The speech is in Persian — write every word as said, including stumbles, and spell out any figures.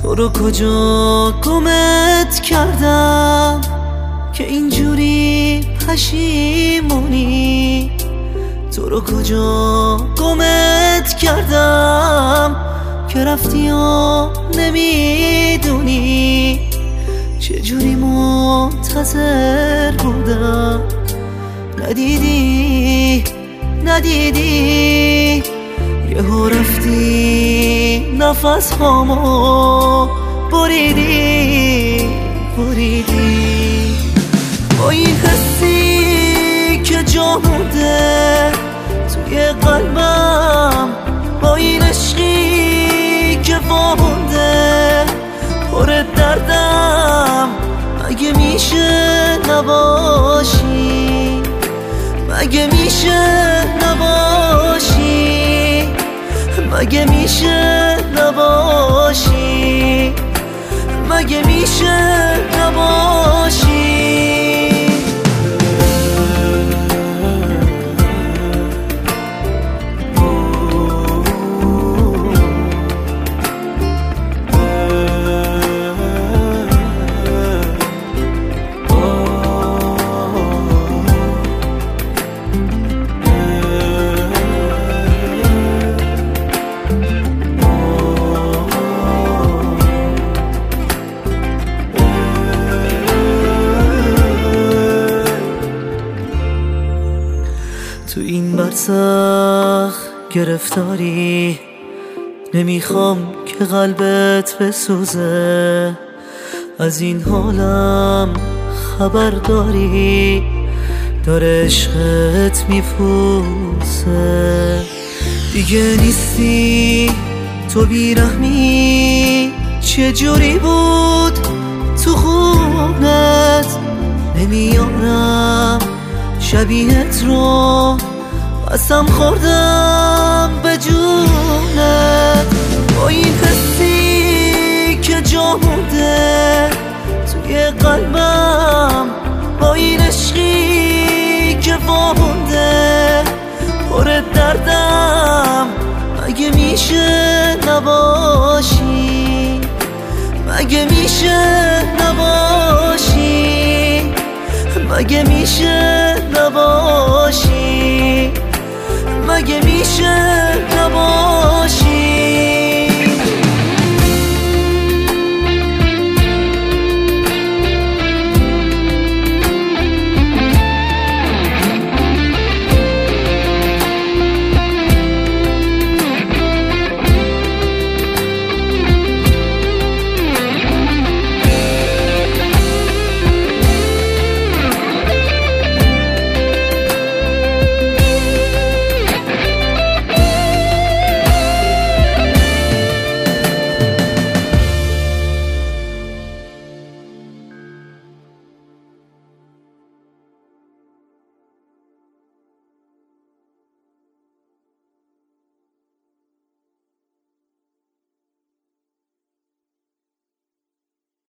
تو رو کجا گمت کردم که اینجوری پشیمونی؟ تو رو کجا گمت کردم که رفتی و نمیدونی؟ چجوری منتظر بودم ندیدی ندیدی یهو رفتی نفس هامو بریدی بریدی. با این حسی که جا مونده توی قلبم، با این عشقی که وامونده پر دردم، مگه میشه نباشی؟ مگه میشه نباشی؟ مگه میشه نباشی؟ مگه میشه نباشی؟ تو این برزخ گرفتاری، نمیخوام که قلبت بسوزه. از این حالم خبر داری، داره عشقت میپوسه. دیگه نیستی تو بیرحمی، چجوری بود تو خونت؟ نمیارم شبیهت رو، قسم خوردم به جونت. با این حسی که جا مونده توی قلبم، با این عشقی که وامونده پر دردم، مگه میشه نباشی؟ مگه میشه نباشی؟ مگه میشه نباشی؟ مگه میشه نباشی؟